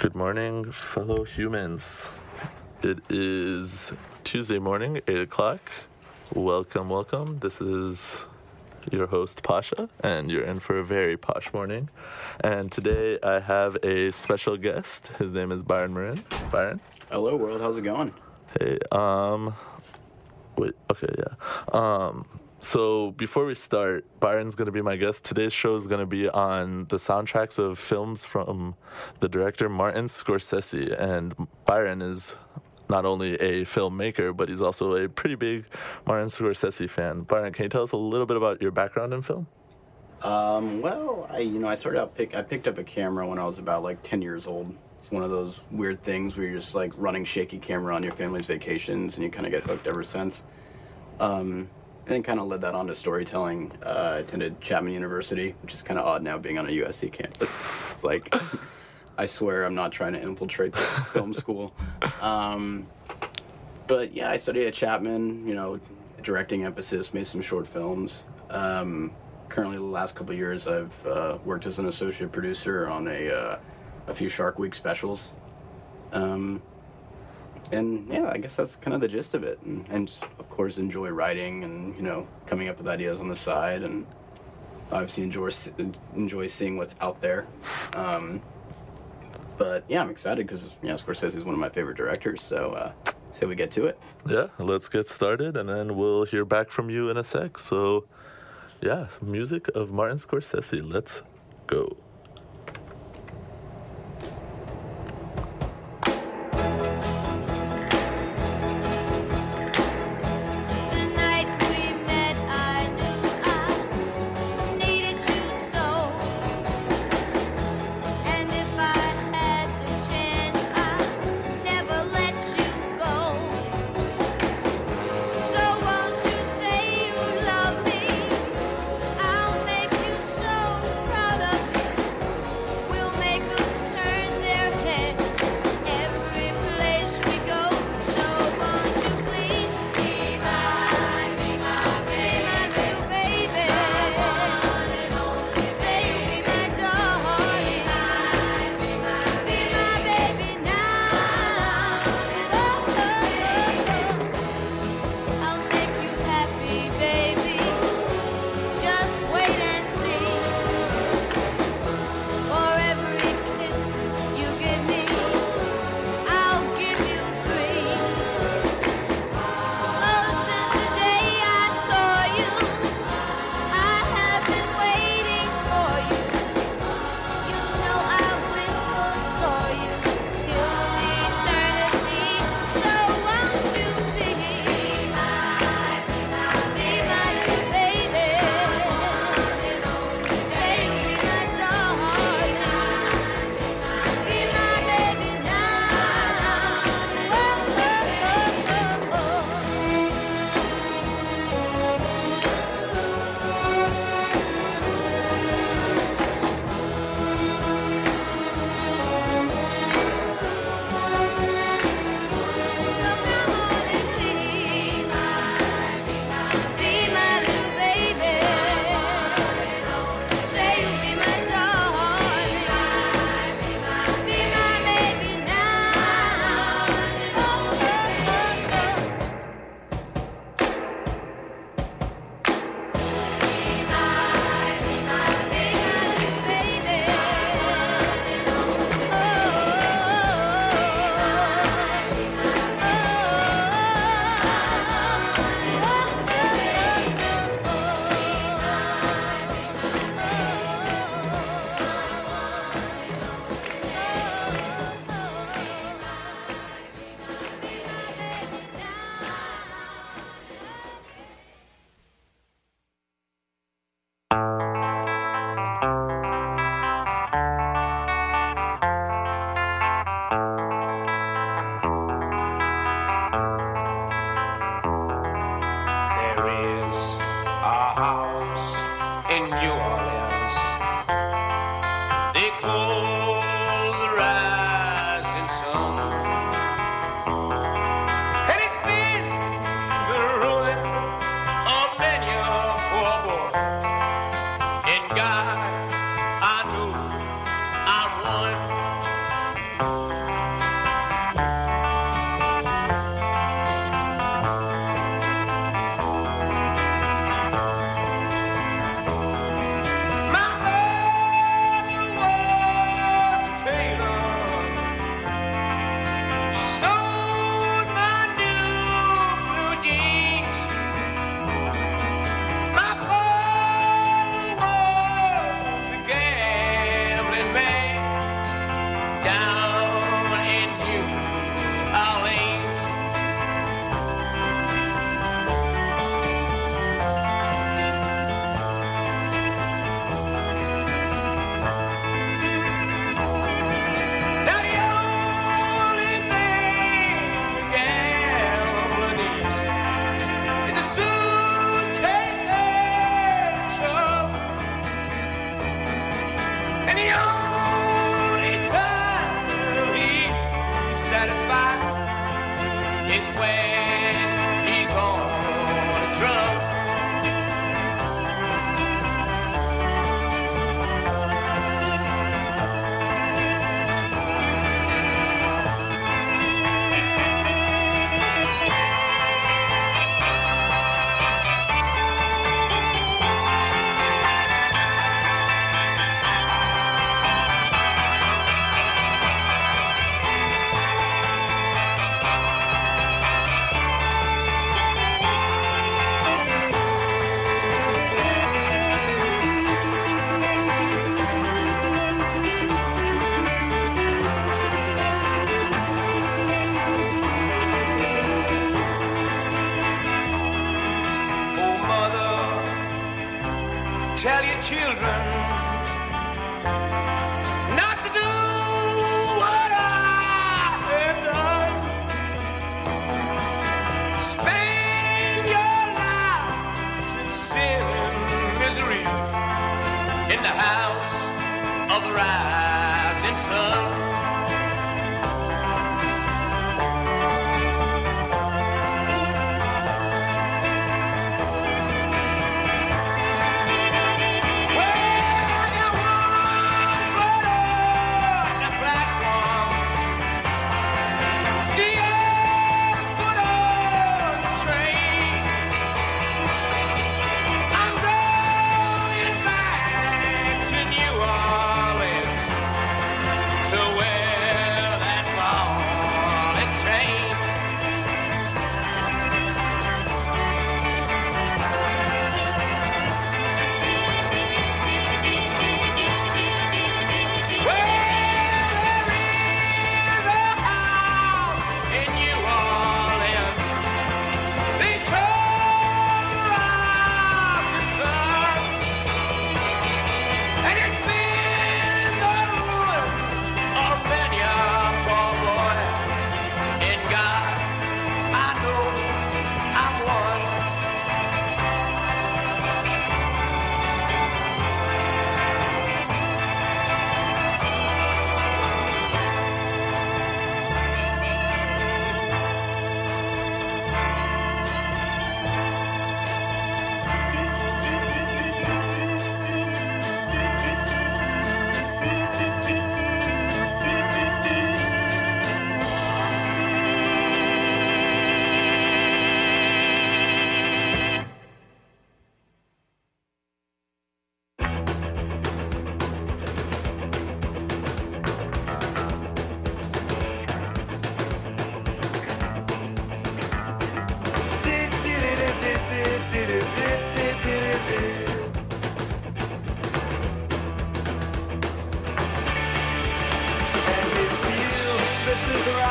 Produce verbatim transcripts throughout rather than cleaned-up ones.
Good morning, fellow humans. It is Tuesday morning, eight o'clock. Welcome, welcome. This is your host, Pasha, and you're in for a very posh morning. And today I have a special guest. His name is Byron Marin. Byron? Hello, world. How's it going? Hey, um... Wait, okay, yeah. Um... So before we start, Byron's going to be my guest. Today's show is going to be on the soundtracks of films from the director Martin Scorsese. And Byron is not only a filmmaker, but he's also a pretty big Martin Scorsese fan. Byron, can you tell us a little bit about your background in film? Um, well, I you know I started out pick I picked up a camera when I was about like ten years old. It's one of those weird things where you're just like running shaky camera on your family's vacations, and you kind of get hooked ever since. Um, And then kind of led that on to storytelling. Uh, I attended Chapman University, which is kind of odd now being on a U S C campus. It's like, I swear I'm not trying to infiltrate this film school. Um, but yeah, I studied at Chapman, you know, directing emphasis, made some short films. Um, currently, the last couple of years, I've uh, worked as an associate producer on a, uh, a few Shark Week specials. Um, And yeah, I guess that's kind of the gist of it. And, and of course, enjoy writing and, you know, coming up with ideas on the side. And obviously enjoy, enjoy seeing what's out there. Um, but yeah, I'm excited because, you know, Scorsese is one of my favorite directors. So, uh, so we get to it. Yeah, let's get started and then we'll hear back from you in a sec. So yeah, music of Martin Scorsese. Let's go. I'll make you so proud of me.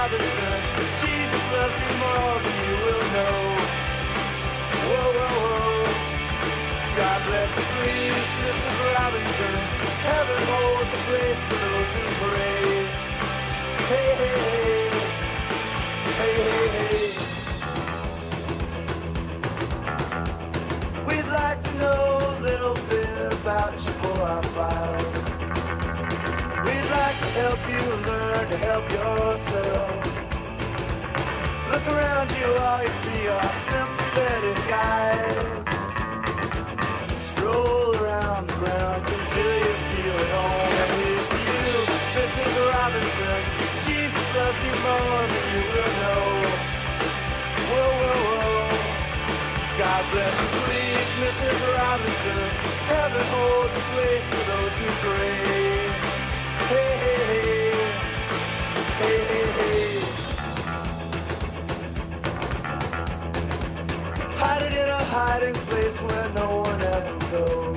Robinson. Jesus loves you more than you will know. Whoa, whoa, whoa. God bless you, please, Missus Robinson. Heaven holds a place for those who pray. Hey, hey, hey. Hey, hey, hey. We'd like to know a little bit about you for our files. We'd like to help you learn to help yourself. Look around you, all you see are sympathetic guys. Stroll around the grounds until you feel at home. And here's to you, Missus Robinson. Jesus loves you more than you will know. Whoa, whoa, whoa. God bless you, please, Missus Robinson. Heaven holds a place for those who pray. Hey, hey, hey. Hey, hey, hey. Hide it in a hiding place where no one ever goes.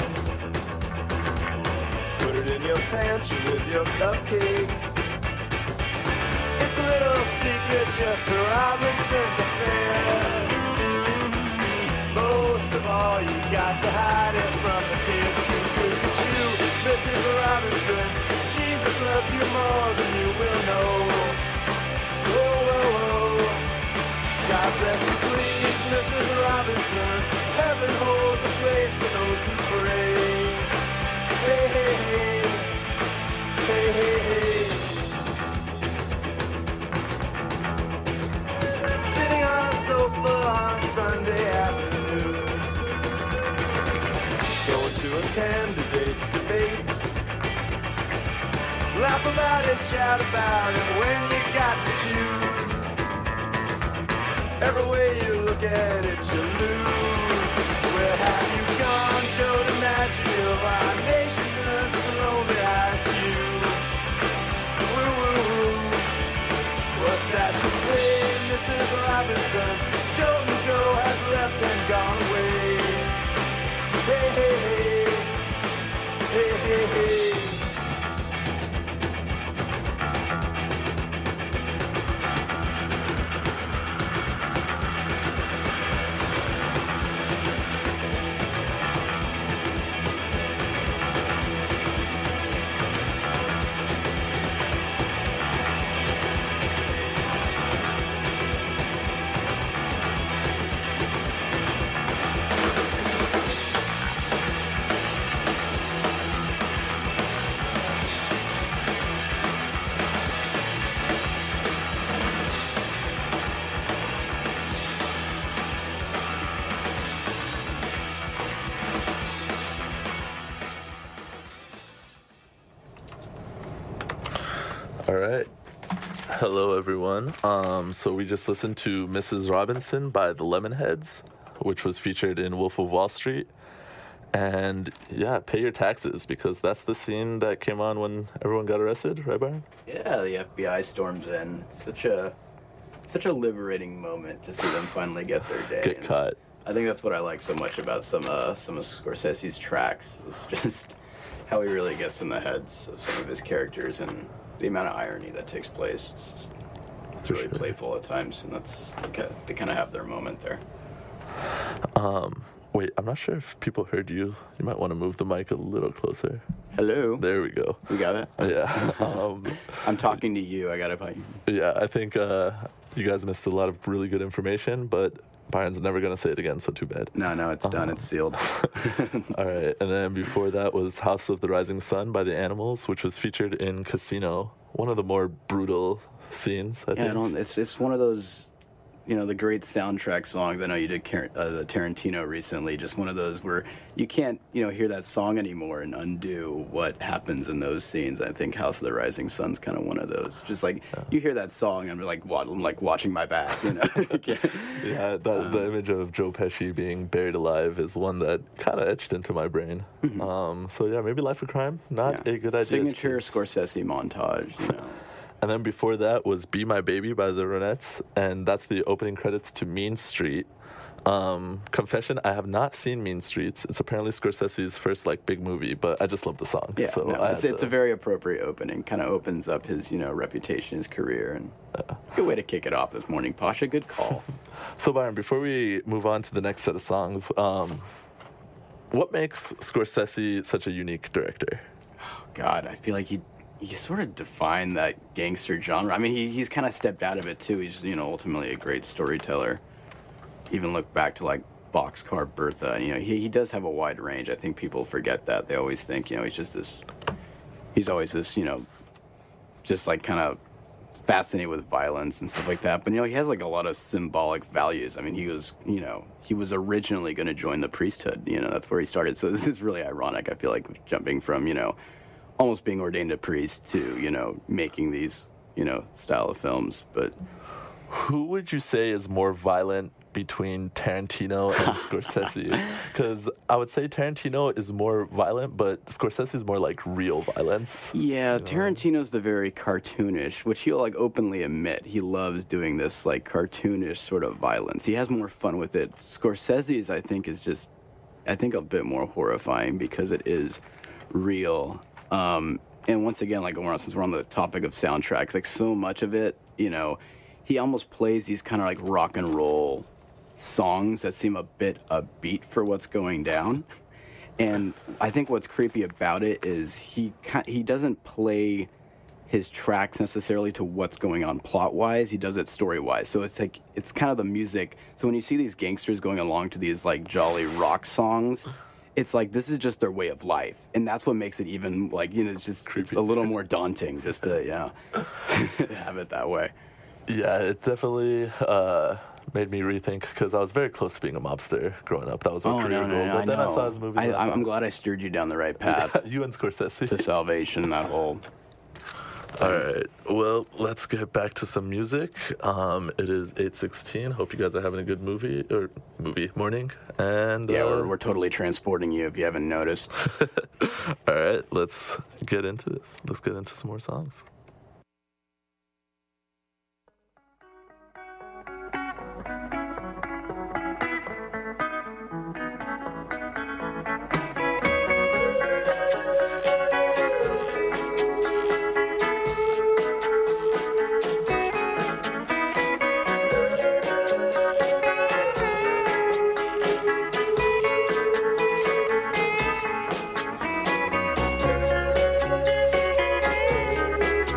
Put it in your pantry with your cupcakes. It's a little secret, just a Robinson's affair. Most of all, you got to hide it from the kids. Look at you, Missus Robinson. Jesus loves you more than you will know. Whoa, whoa, whoa. God bless you, please, Missus Robinson. Heaven holds a place for those who pray. Hey, hey, hey. Hey, hey, hey. Sitting on a sofa on a Sunday afternoon. Going to a candidate's debate. Laugh about it, shout about it when you got to choose. Every way you look at it, you lose. Where have you gone, Joe DiMaggio? Our nation turns its lonely eyes to you. Woo, woo, woo. What's that you say, Missus Robinson? Joe and Joe has left and gone away. Hey, hey, hey. Hey, hey, hey. All right. Hello, everyone. Um, so we just listened to Missus Robinson by the Lemonheads, which was featured in Wolf of Wall Street. And yeah, pay your taxes, because that's the scene that came on when everyone got arrested, right, Byron? Yeah, the F B I storms in. It's such a such a liberating moment to see them finally get their day. Get And caught. I think that's what I like so much about some uh, some of Scorsese's tracks. It's just how he really gets in the heads of some of his characters and the amount of irony that takes place. It's, it's really sure. playful at times, and that's okay, they kind of have their moment there. Um, wait, I'm not sure if people heard you. You might want to move the mic a little closer. Hello. There we go. We got it? Yeah. Um, I'm talking to you. I got to find you. yeah, I think uh, you guys missed a lot of really good information, but Byron's never going to say it again, so too bad. No, no, it's done. Uh-huh. It's sealed. All right, and then before that was House of the Rising Sun by the Animals, which was featured in Casino, one of the more brutal scenes, I Yeah, think. I don't, it's it's one of those, you know, the great soundtrack songs. I know you did Car- uh, the Tarantino recently. Just one of those where you can't, you know, hear that song anymore and undo what happens in those scenes. I think House of the Rising Sun's kind of one of those. Just like you hear that song and I'm like, what? I'm like watching my back, you know. Yeah, the, Um, the image of Joe Pesci being buried alive is one that kind of etched into my brain. Mm-hmm. Um, so yeah, maybe Life of Crime, not Yeah. a good idea. Signature Scorsese montage, you know. And then before that was Be My Baby by the Ronettes, and that's the opening credits to Mean Street, Um, confession: I have not seen Mean Streets. It's apparently Scorsese's first like big movie, but I just love the song. Yeah, so no, I it's, had it's to- a very appropriate opening. Kind of opens up his, you know, reputation, his career, and good way to kick it off this morning, Pasha. Good call. So Byron, before we move on to the next set of songs, um, what makes Scorsese such a unique director? God, I feel like he he sort of defined that gangster genre. I mean, he he's kind of stepped out of it too. He's, you know, ultimately a great storyteller. Even look back to like Boxcar Bertha, and you know, he he does have a wide range. I think people forget that. They always think, you know, he's just this. He's always this, you know, just like kind of fascinated with violence and stuff like that. But you know, he has like a lot of symbolic values. I mean, he was, you know, he was originally going to join the priesthood. You know, that's where he started. So this is really ironic. I feel like jumping from, you know, almost being ordained a priest to, you know, making these, you know, style of films. But Who would you say is more violent between Tarantino and Scorsese? Because I would say Tarantino is more violent, but Scorsese is more like real violence. yeah, Tarantino's the very cartoonish, which he'll like openly admit. He loves doing this like cartoonish sort of violence. He has more fun with it. Scorsese's, I think, is just, I think, a bit more horrifying because it is real. Um, and once again, like we're on, since we're on the topic of soundtracks, like so much of it, you know, he almost plays these kind of like rock and roll songs that seem a bit upbeat for what's going down. And I think what's creepy about it is he ki- he doesn't play his tracks necessarily to what's going on plot-wise. He does it story-wise. So it's like, it's kind of the music. So when you see these gangsters going along to these like jolly rock songs, it's like this is just their way of life. And that's what makes it even like, you know, it's just it's a little more daunting just to, yeah, have it that way. Yeah, it definitely uh, made me rethink because I was very close to being a mobster growing up. That was my Oh, career no, no, goal. no, But I then I know. saw his movies. I, and I'm, I I'm glad I steered you down the right path thought, you and Scorsese. to salvation, that whole... All right. Well, let's get back to some music. Um, it is eight sixteen. Hope you guys are having a good movie or movie morning. And Yeah, uh, we're, we're totally transporting you if you haven't noticed. all right. Let's get into this. Let's get into some more songs. Thank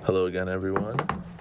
Hello again, everyone.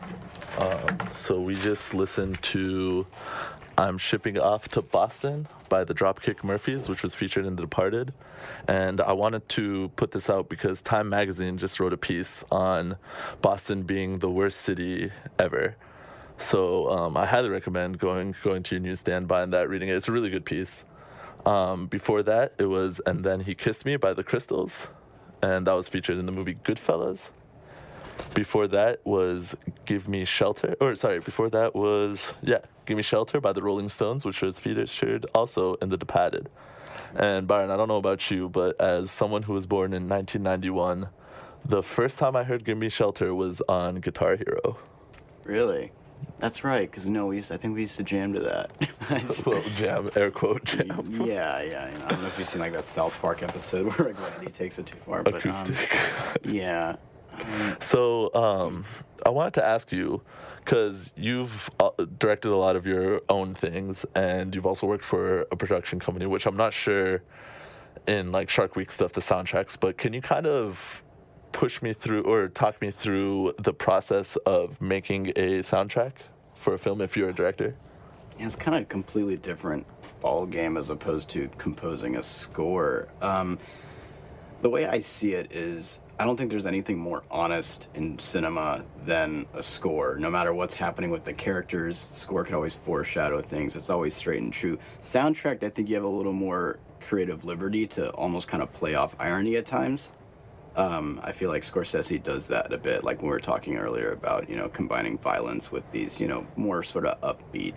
Um, so we just listened to I'm Shipping Off to Boston by the Dropkick Murphys, which was featured in The Departed. And I wanted to put this out because Time Magazine just wrote a piece on Boston being the worst city ever. So um, I highly recommend going going to your newsstand, buying that, reading it. It's a really good piece. Um, before that, it was And Then He Kissed Me by the Crystals, and that was featured in the movie Goodfellas. Before that was Give Me Shelter, or sorry, before that was, yeah, Give Me Shelter by the Rolling Stones, which was featured also in The Departed. And Byron, I don't know about you, but as someone who was born in nineteen ninety-one, the first time I heard Give Me Shelter was on Guitar Hero. Really? That's right, because no, we used, I think we used to jam to that. Well, jam, air quote, jam. Yeah, yeah. You know, I don't know if you've seen like that South Park episode where like Randy takes it too far. But, Acoustic. Um, yeah. Um, So um, I wanted to ask you, because you've uh, directed a lot of your own things, and you've also worked for a production company, which I'm not sure in like Shark Week stuff, the soundtracks, but can you kind of push me through or talk me through the process of making a soundtrack for a film if you're a director? Yeah, it's kind of a completely different ball game as opposed to composing a score. Um, the way I see it is, I don't think there's anything more honest in cinema than a score. No matter what's happening with the characters, the score can always foreshadow things. It's always straight and true. Soundtrack, I think you have a little more creative liberty to almost kind of play off irony at times. Um, I feel like Scorsese does that a bit, like when we were talking earlier about, you know, combining violence with these, you know, more sort of upbeat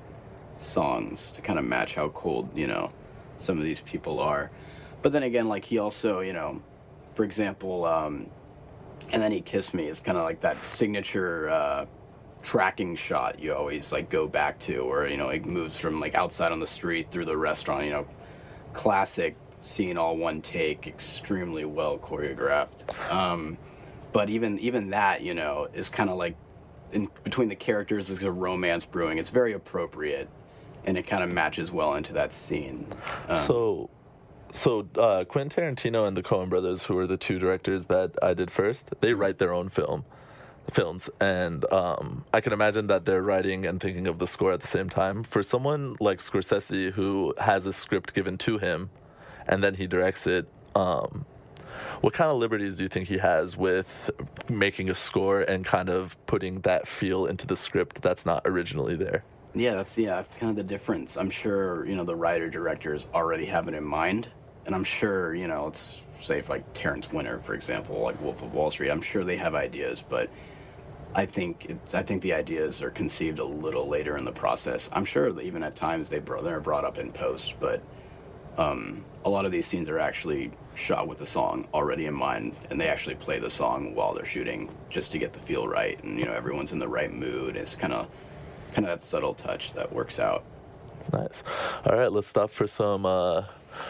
songs to kind of match how cold, you know, some of these people are. But then again, like he also, you know, for example, um, And Then He Kissed Me is kind of like that signature uh, tracking shot you always like go back to, or, you know, it moves from like outside on the street through the restaurant, you know, classic scene, all one take, extremely well choreographed. Um, but even even that, you know, is kind of like in between the characters, there's a romance brewing. It's very appropriate, and it kind of matches well into that scene. Um, So, so uh, Quentin Tarantino and the Coen brothers, who are the two directors that I did first, they write their own film films, and um, I can imagine that they're writing and thinking of the score at the same time. For someone like Scorsese, who has a script given to him, and then he directs it, um, what kind of liberties do you think he has with making a score and kind of putting that feel into the script that's not originally there? Yeah, that's yeah, that's kind of the difference. I'm sure, you know, the writer-directors already have it in mind, and I'm sure, you know, let's say for like Terrence Winter, for example, like Wolf of Wall Street, I'm sure they have ideas, but I think it's, I think the ideas are conceived a little later in the process. I'm sure that even at times they bro- they're brought up in post, but um, a lot of these scenes are actually shot with the song already in mind, and they actually play the song while they're shooting just to get the feel right, and you know everyone's in the right mood. It's kind of kind of that subtle touch that works out. Nice. All right, let's stop for some uh,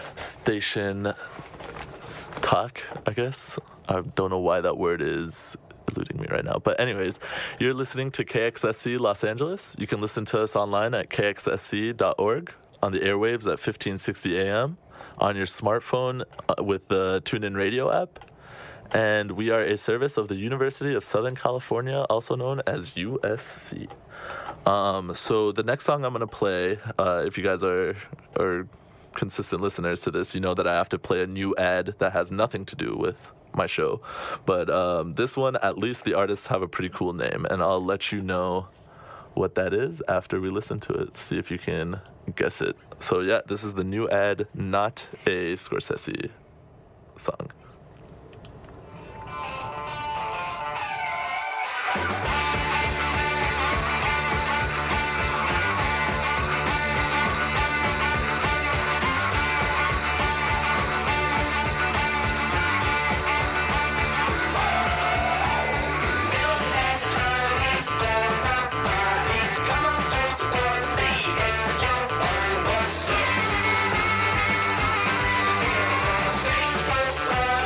station talk, I guess. I don't know why that word is eluding me right now. But anyways, you're listening to K X S C Los Angeles. You can listen to us online at k x s c dot org, on the airwaves at fifteen sixty A M, on your smartphone uh, with the TuneIn Radio app. And we are a service of the University of Southern California, also known as U S C. Um, so the next song I'm going to play, uh, if you guys are, are consistent listeners to this, you know that I have to play a new ad that has nothing to do with my show. But um, this one, at least the artists have a pretty cool name, and I'll let you know what that is after we listen to it. See if you can guess it. So yeah, this is the new ad, not a Scorsese song. So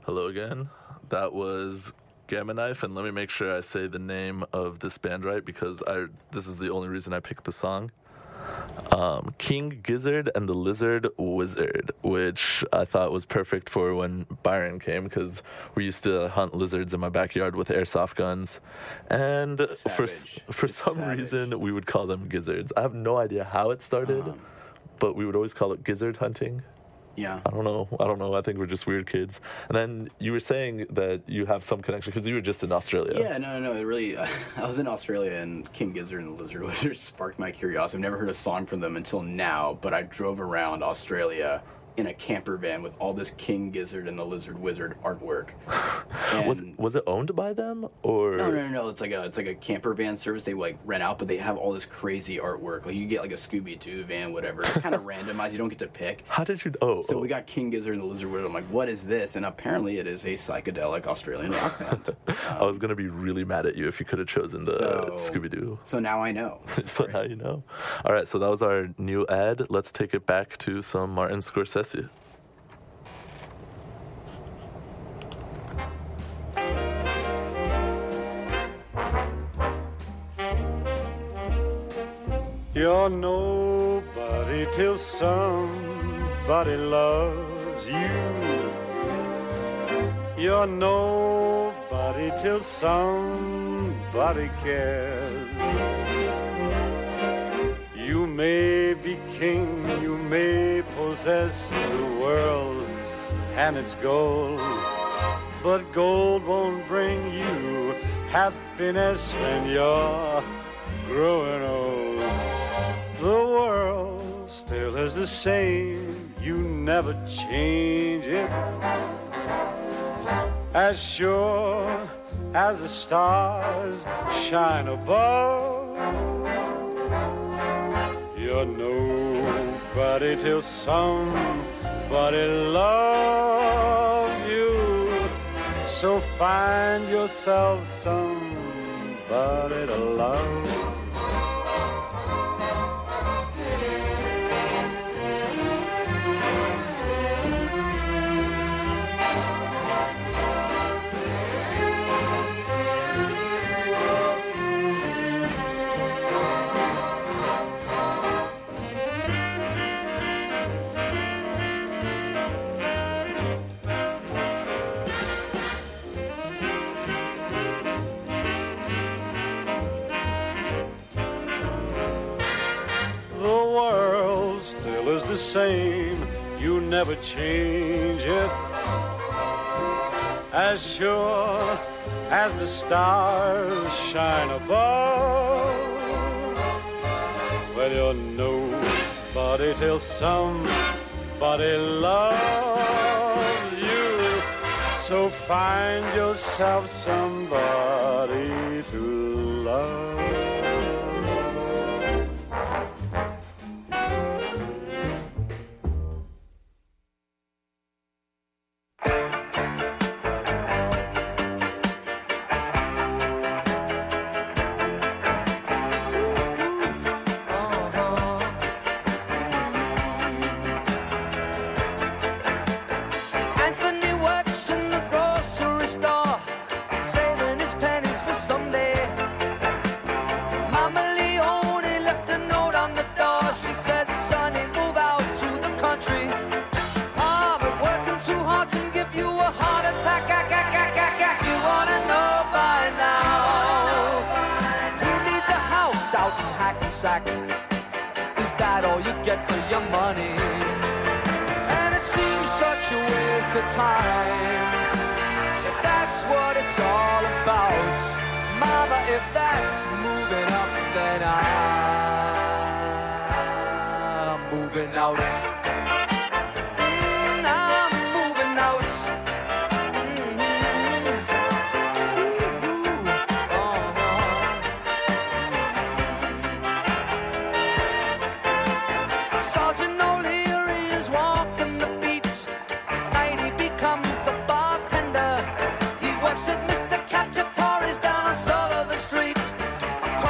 Hello again. That was Gamma Knife, and let me make sure I say the name of this band right because I this is the only reason I picked the song. Um, King Gizzard and the Lizard Wizard, which I thought was perfect for when Byron came because we used to hunt lizards in my backyard with airsoft guns, and for Savage. for It's some savage. reason we would call them gizzards. I have no idea how it started, Um, but we would always call it gizzard hunting. Yeah. I don't know. I don't know. I think we're just weird kids. And then you were saying that you have some connection because you were just in Australia. Yeah, no, no, no. It really, uh, I was in Australia and King Gizzard and the Lizard Wizard sparked my curiosity. I've never heard a song from them until now, but I drove around Australia in a camper van with all this King Gizzard and the Lizard Wizard artwork. And Was was it owned by them or? No, no, no, no. It's like a it's like a camper van service they like rent out, but they have all this crazy artwork. Like you get like a Scooby Doo van, whatever. It's kind of randomized. You don't get to pick. How did you? Oh, So oh. we got King Gizzard and the Lizard Wizard. I'm like, what is this? And apparently it is a psychedelic Australian rock band. I was gonna be really mad at you if you could have chosen the So- Scooby Doo. So now I know. So now you know. All right, so that was our new ad. Let's take it back to some Martin Scorsese. You're nobody till somebody loves you. You're nobody till somebody cares. You may be king, you may possess the world and its gold, but gold won't bring you happiness when you're growing old. The world still is the same, you never change it. As sure as the stars shine above, you're nobody till somebody loves you. So find yourself somebody to love. The same, you never change it. As sure as the stars shine above, well, you're nobody till somebody loves you. So find yourself somebody to love. Is that all you get for your money? And it seems such a waste of time. If that's what it's all about, Mama, if that's moving up, then I'm moving out. Mm, I'm moving out.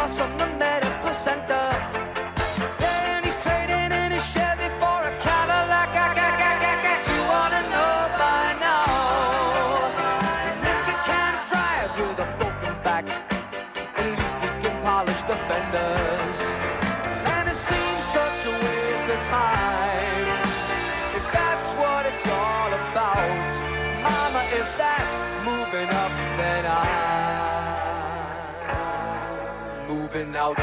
Cadillac. time. If that's what it's all about, mama, if that's moving up, then I'm moving out.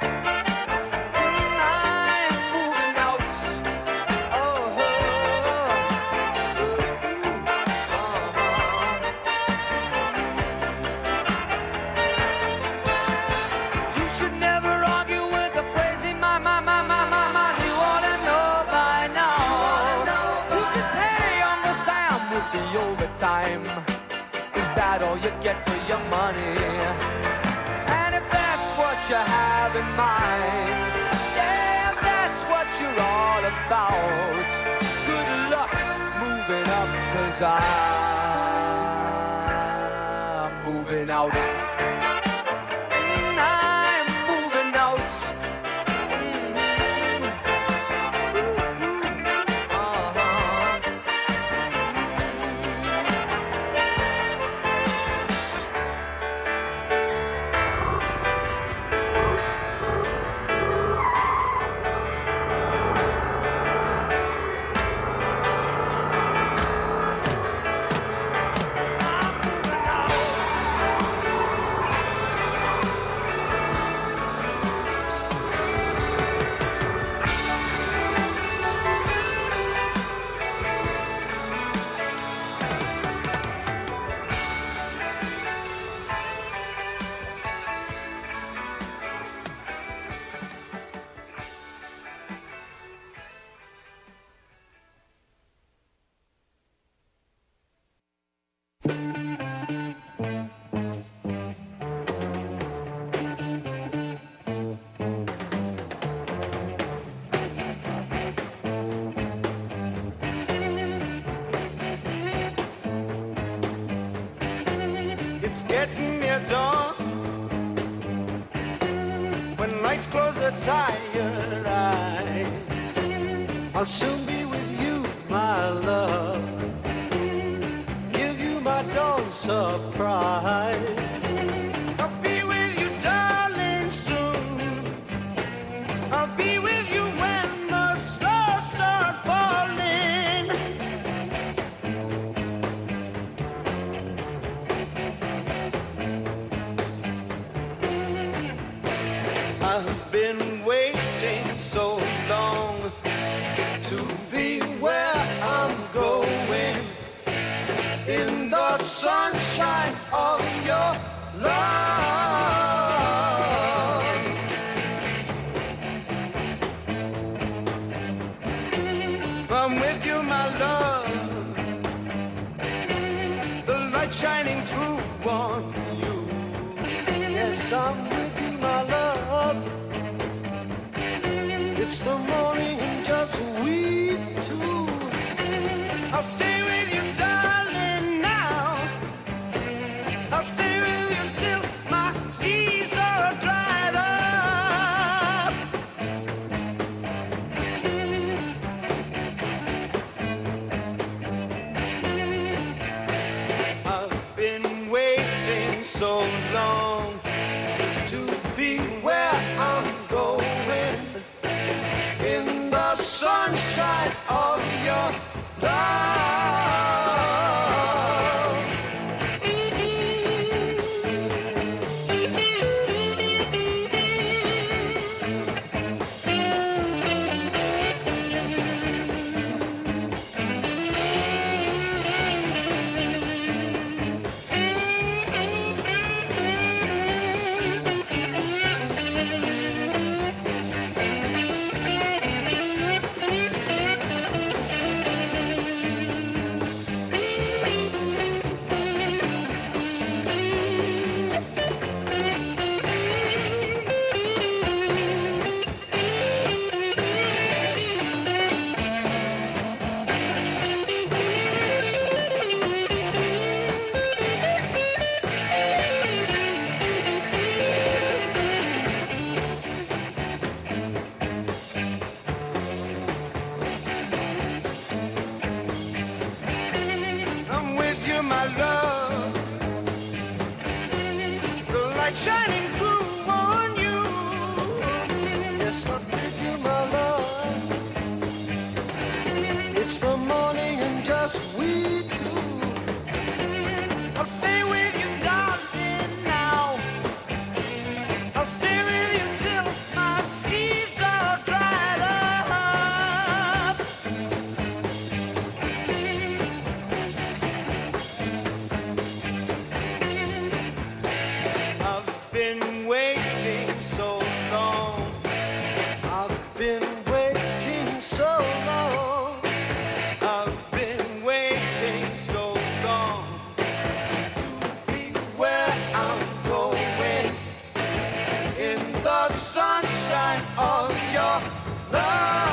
Time. Is that all you get for your money? And if that's what you have in mind, yeah, if that's what you're all about, good luck moving up, 'cause I'm moving out. I'm moving out. It's getting near dawn. When lights close the tired eyes, I'll soon be with you, my love. Give you my dawn surprise. I'll be with you, darling, soon. I'll be with you when the stars start falling. I've been waiting so long to be where I'm going, in the sunshine of your love. I'm with you, my love, the light shining through on you. Yes, I'm with you, my love. It's the morning and just we two. I'll stay with you, darling, now. I'll stay with you till my seas are dried up. I've been waiting so long to be where I'm going, in the sunshine of your love. I'm with you, my love, the light shining through on you. Yes, I'm with you, my love, just we two. I'll stay with you, darling, now. I'll stay with you till my seas are dried up. I've been waiting so long. I've been waiting so long. I've been waiting so long to be where I'm going in the sunshine of your love.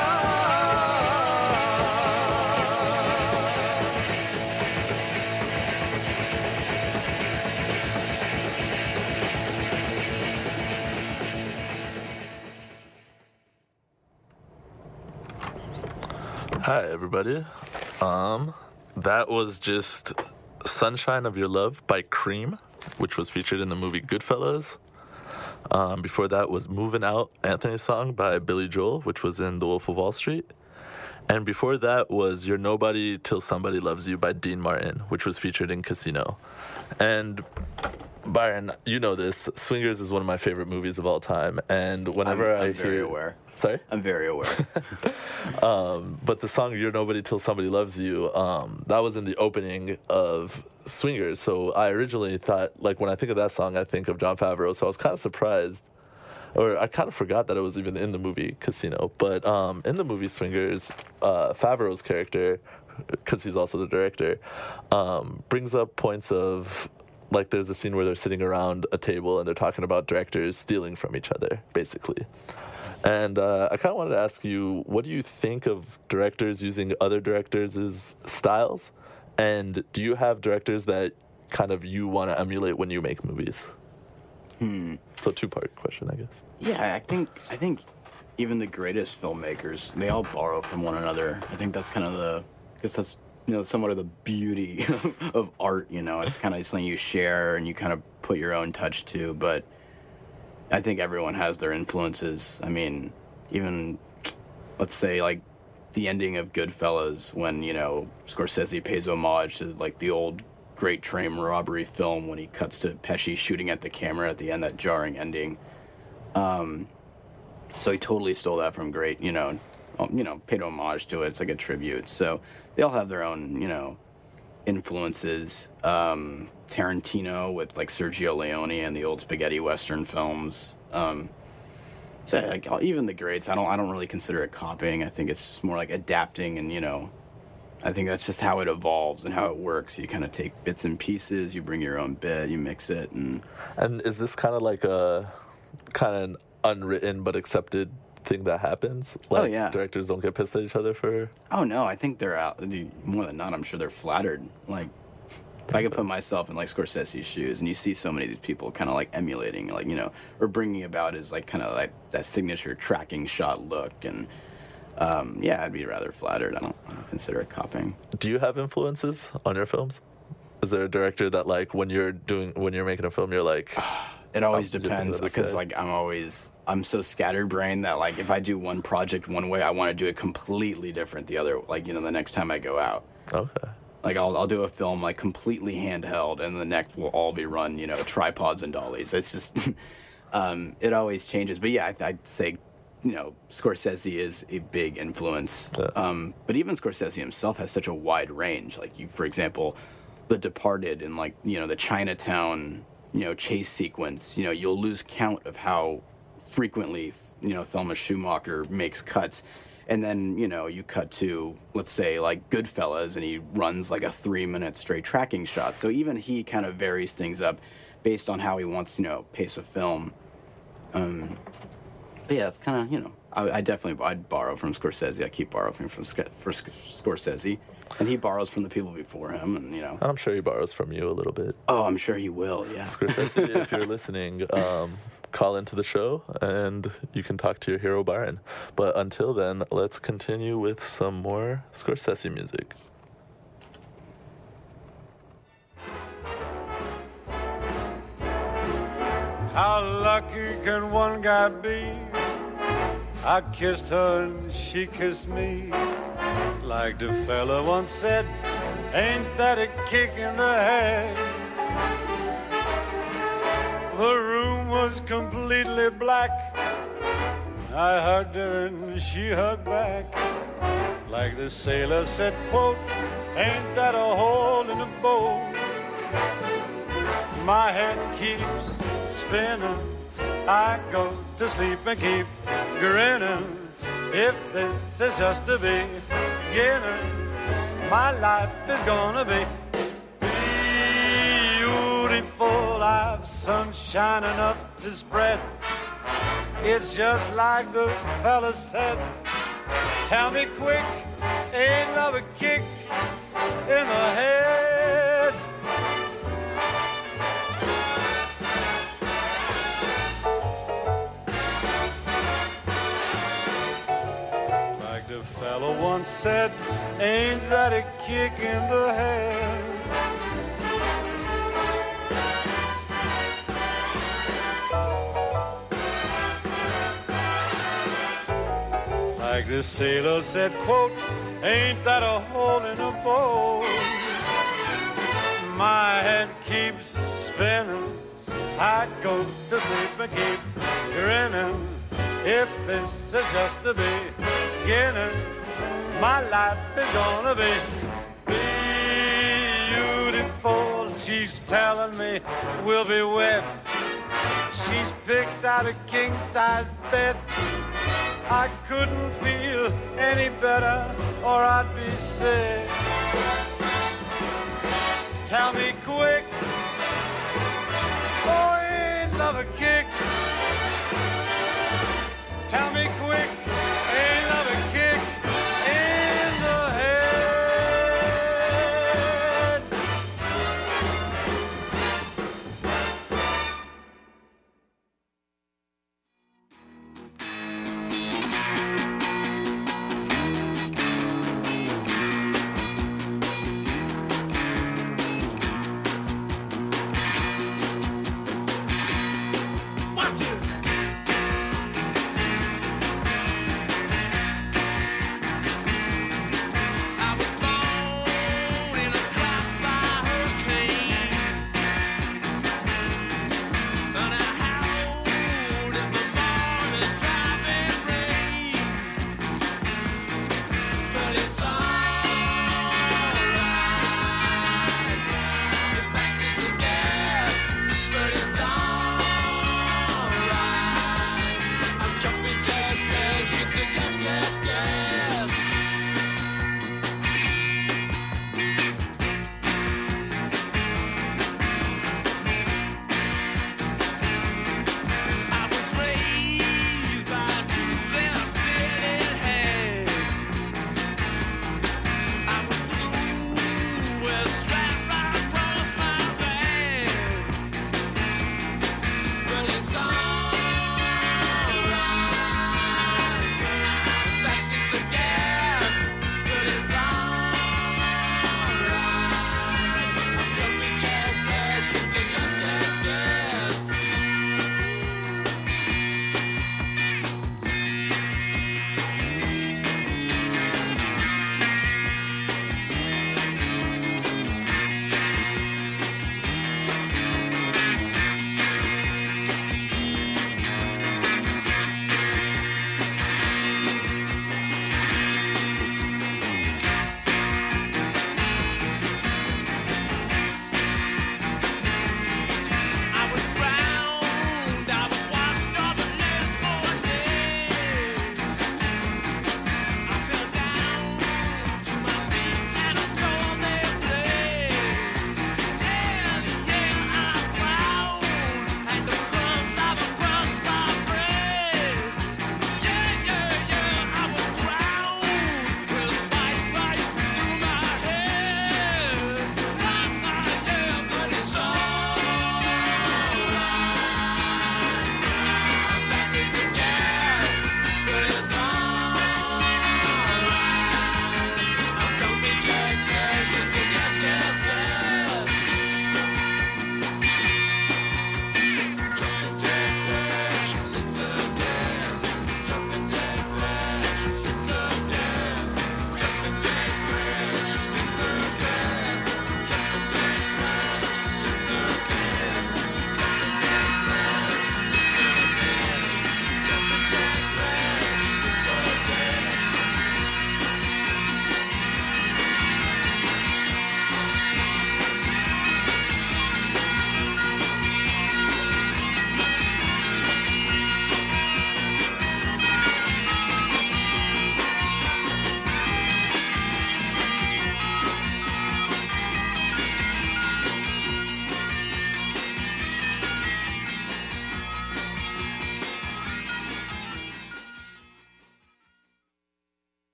Hi, everybody. Um, that was just Sunshine of Your Love by Cream, which was featured in the movie Goodfellas. Um, before that was Moving Out, Anthony's song by Billy Joel, which was in The Wolf of Wall Street. And before that was You're Nobody Till Somebody Loves You by Dean Martin, which was featured in Casino. And Byron, you know this, Swingers is one of my favorite movies of all time. And whenever I'm, I I'm hear... very aware. Sorry? I'm very aware. Um, but the song You're Nobody Till Somebody Loves You, um, that was in the opening of Swingers. So I originally thought, like, when I think of that song, I think of Jon Favreau. So I was kind of surprised, or I kind of forgot that it was even in the movie Casino. But um, in the movie Swingers, uh, Favreau's character, because he's also the director, um, brings up points of, like, there's a scene where they're sitting around a table and they're talking about directors stealing from each other, basically. And uh, I kind of wanted to ask you, what do you think of directors using other directors' styles? And do you have directors that kind of you want to emulate when you make movies? Hmm. So two-part question, I guess. Yeah, I think I think even the greatest filmmakers, they all borrow from one another. I think that's kind of the, because that's, you know, somewhat of the beauty of art, you know. It's kind of something you share and you kind of put your own touch to, but I think everyone has their influences. I mean, even, let's say, like, the ending of Goodfellas, when, you know, Scorsese pays homage to, like, the old great train robbery film when he cuts to Pesci shooting at the camera at the end, that jarring ending. Um, so he totally stole that from great, you know, you know, paid homage to it. It's like a tribute. So they all have their own, you know, influences. Um, Tarantino with, like, Sergio Leone and the old spaghetti western films. Um, so like, even the greats, I don't, I don't really consider it copying. I think it's more like adapting, and, you know, I think that's just how it evolves and how it works. You kind of take bits and pieces, you bring your own bit, you mix it, and And is this kind of like a kind of an unwritten but accepted thing that happens? Like, Oh, yeah. directors don't get pissed at each other for... oh no, I think they're out. More than not, I'm sure they're flattered. Like, if I could put myself in, like, Scorsese's shoes, and you see so many of these people kind of, like, emulating, like, you know, or bringing about is, like, kind of like that signature tracking shot look, and um, yeah, I'd be rather flattered. I don't, I don't consider it copying. Do you have influences on your films? Is there a director that, like, when you're doing, when you're making a film, you're like... It always I'm looking depends, at this because, guy. like, I'm always, I'm so scatterbrained that, like, if I do one project one way, I want to do it completely different the other, like, you know, the next time I go out. Okay. Like, I'll, I'll do a film, like, completely handheld, and the next will all be run, you know, tripods and dollies. It's just, um, it always changes. But yeah, I, I'd say, you know, Scorsese is a big influence. Yeah. Um, but even Scorsese himself has such a wide range. Like, you, for example, The Departed and, like, you know, the Chinatown, you know, chase sequence, you know, you'll lose count of how frequently, you know, Thelma Schumacher makes cuts. And then, you know, you cut to, let's say, like, Goodfellas, and he runs, like, a three-minute straight tracking shot. So even he kind of varies things up based on how he wants, you know, pace a film. Um, but yeah, it's kind of, you know, I, I definitely, I'd borrow from Scorsese. I keep borrowing from Sc- for Sc- Scorsese. And he borrows from the people before him, and, you know. I'm sure he borrows from you a little bit. Oh, I'm sure he will, yeah. Scorsese, if you're listening, um, call into the show and you can talk to your hero Byron. But until then, let's continue with some more Scorsese music. How lucky can one guy be? I kissed her and she kissed me. Like the fella once said, Ain't that a kick in the head? The room was completely black. I hugged her and she hugged back. Like the sailor said, quote, ain't that a hole in the boat? My head keeps spinning. I go to sleep and keep grinning. If this is just the beginning, my life is gonna be beautiful. I've sunshine enough to spread. It's just like the fella said. Tell me quick, ain't love a kick in the head? Like the fella once said, ain't that a kick in the head? Like the sailor said, quote, ain't that a hole in a boat? My head keeps spinning. I go to sleep and keep grinning. If this is just the beginning, my life is gonna be beautiful. She's telling me we'll be wed. She's picked out a king-size bed. I couldn't feel any better or I'd be sick. Tell me quick, oh, ain't love a kick? Tell me quick, ain't love a kick in the head?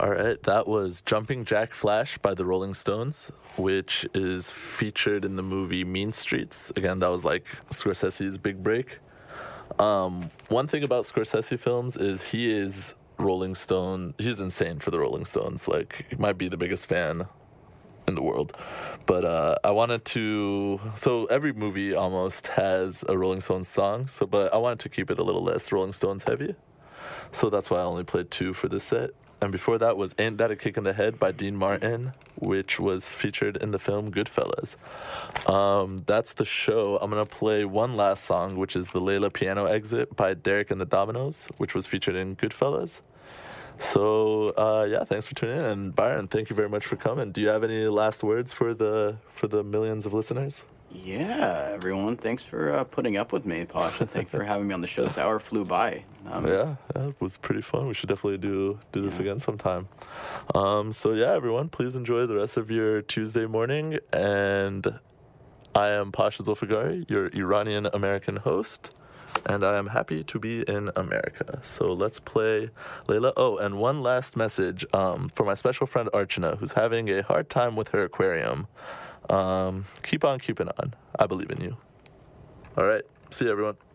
All right, that was Jumping Jack Flash by the Rolling Stones, which is featured in the movie Mean Streets. Again, that was like Scorsese's big break. Um, one thing about Scorsese films is he is Rolling Stone. He's insane for the Rolling Stones. Like, he might be the biggest fan in the world. But uh, I wanted to... So every movie almost has a Rolling Stones song, So, but I wanted to keep it a little less Rolling Stones heavy. So that's why I only played two for this set. And before that was Ain't That a Kick in the Head by Dean Martin, which was featured in the film Goodfellas. Um, that's the show. I'm going to play one last song, which is the Layla Piano Exit by Derek and the Dominoes, which was featured in Goodfellas. So, uh, yeah, thanks for tuning in. And Byron, thank you very much for coming. Do you have any last words for the for the millions of listeners? Yeah, everyone, thanks for uh, putting up with me, Pasha. Thanks for having me on the show. This hour flew by. Um, yeah, yeah, it was pretty fun. We should definitely do do this yeah. again sometime. Um, so, yeah, everyone, please enjoy the rest of your Tuesday morning. And I am Pasha Zulfagari, your Iranian-American host. And I am happy to be in America. So let's play Layla. Oh, and one last message um, for my special friend Archana, who's having a hard time with her aquarium. Um, keep on keeping on. I believe in you. All right. See you, everyone.